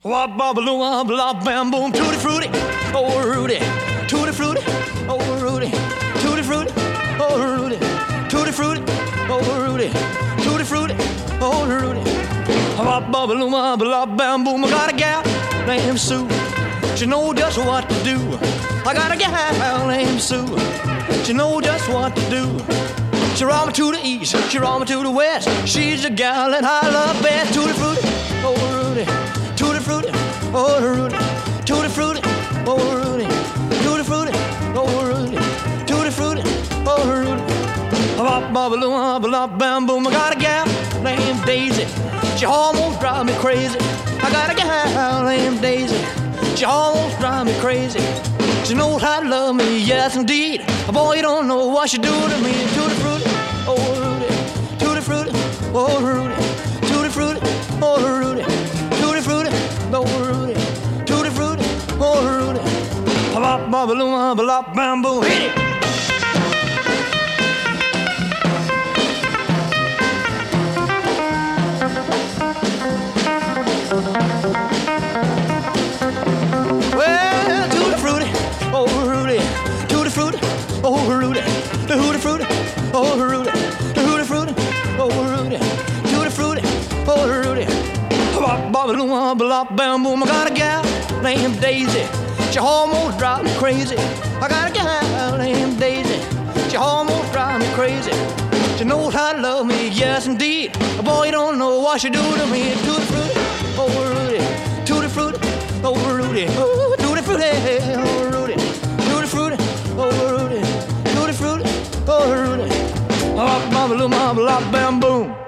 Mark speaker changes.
Speaker 1: Wop bobble wop lop bam boom tutti frutti, oh Rudy, tutti frutti, oh Rudy, tutti frutti, oh Rudy, tutti frutti, oh Rudy, tutti frutti, oh Rudy. Wop bobble wop lop bam boom. I got a gal named Sue, she know just what to do. I got a gal named Sue, she know just what to do. She roll me to the east, she roll me to the west. She's the gal that I love best. Tutti frutti, oh Rudy, tutti frutti, oh Rudy, tutti frutti, oh Rudy, tutti frutti, oh Rudy, tutti frutti, oh Rudy. Bop bobble wop bam boom. I got a gal named Daisy, she almost drive me crazy. I got a gal named Daisy, she almost drive me crazy. She knows how to love me, yes indeed. Boy, you don't know what she do to me. Tutti frutti, oh Rudy, tutti frutti, oh Rudy, tutti frutti, oh Rudy, tutti frutti, oh Rudy, tutti frutti, oh Rudy. Bop bobble bop bam boom, hit it. Well, tutti frutti, oh Rudy, tutti frutti, oh Rudy, tutti frutti, oh Rudy, tutti frutti, oh Rudy, tutti frutti, oh Rudy. Bop bobble bop bam boom. I got a gal named Daisy, she almost drive me crazy. I got a gal named Daisy, she almost drive me crazy. She knows how to love me, yes indeed. Boy, you don't know what she do to me. Tutti frutti, oh Rudy, tutti frutti, oh Rudy, oh tutti frutti, oh Rudy, tutti frutti, oh Rudy, tutti frutti, oh Rudy. Bop bobble bop bam boom.